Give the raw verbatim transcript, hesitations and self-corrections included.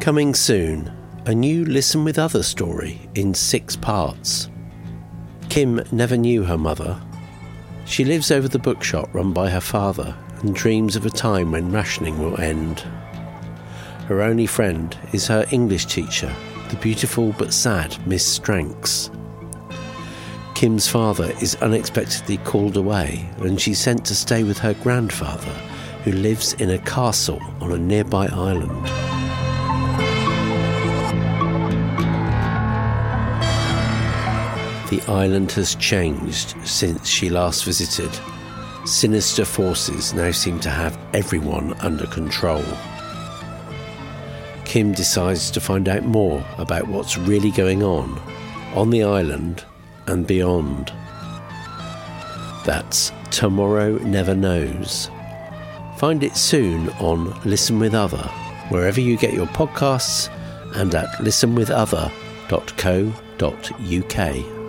Coming soon, a new Listen With Other story in six parts. Kim never knew her mother. She lives over the bookshop run by her father and dreams of a time when rationing will end. Her only friend is her English teacher, the beautiful but sad Miss Stranks. Kim's father is unexpectedly called away and she's sent to stay with her grandfather, who lives in a castle on a nearby island. The island has changed since she last visited. Sinister forces now seem to have everyone under control. Kim decides to find out more about what's really going on, on the island and beyond. That's Tomorrow Never Knows. Find it soon on Listen With Other, wherever you get your podcasts, and at listen with other dot co dot uk.